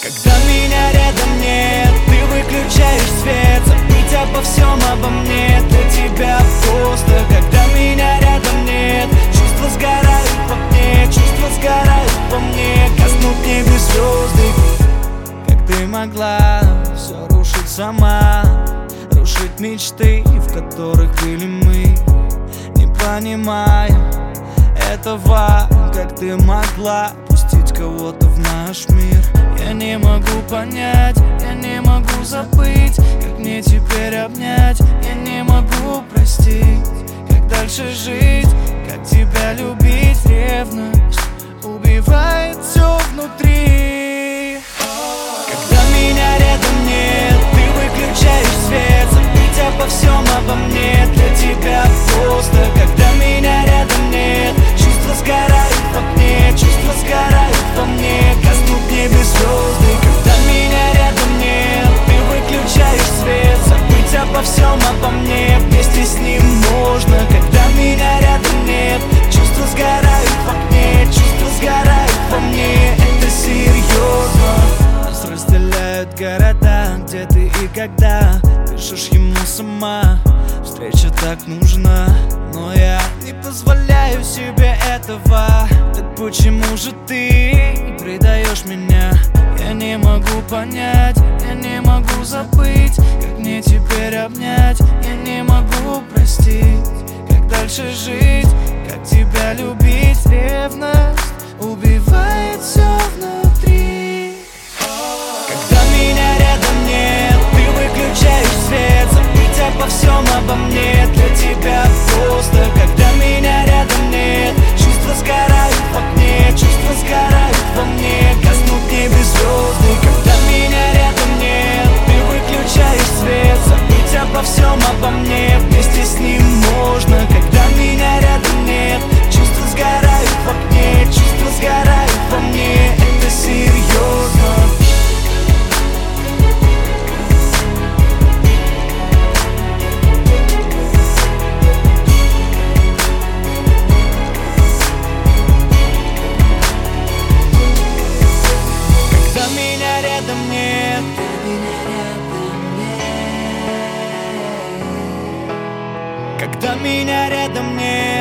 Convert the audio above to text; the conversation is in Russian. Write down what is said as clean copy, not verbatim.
Когда меня рядом нет, ты выключаешь свет. Забыть обо всем обо мне для тебя просто. Когда меня рядом нет, чувства сгорают во мне, чувства сгорают во мне. Гаснут в небе звезды. Как ты могла все рушить сама, рушить мечты, в которых были мы. Не понимаю этого, как ты могла пустить кого-то в наш мир. Я не могу понять, я не могу забыть, как мне теперь обнять. Я не могу простить, как дальше жить, как тебя любить. Ревность убивает все внутри. Когда меня рядом нет, ты выключаешь свет. Забыть обо всем обо мне для тебя просто. Когда меня рядом нет, чувства сгорают в огне, чувства сгорают во мне. Гаснут в небе звезды. Когда меня рядом нет, ты выключаешь свет. Забыть обо всем обо мне вместе с ним можно. Когда меня рядом нет, чувства сгорают в огне, чувства сгорают во мне. Это серьезно. Нас разделяют города, где ты и когда. Пишешь ему сама, встреча так нужна, но я не позволяю себе этого. Так почему же ты предаешь меня? Я не могу понять, я не могу забыть, как мне теперь обнять. Я не могу простить, как дальше жить, как тебя любить. Ревность убивает все внутри. Когда меня рядом нет, ты выключаешь свет. Забыть обо всем обо мне для тебя просто. Когда меня рядом нет, чувства сгорают в огне, чувства сгорают во мне. Гаснут в небе звезды. Когда меня рядом нет, ты выключаешь свет. Забыть обо всем обо мне вместе с ним можно. Когда меня рядом нет, чувства сгорают в огне, чувства сгорают во мне. Это серьезно. Когда меня рядом нет, когда меня рядом нет.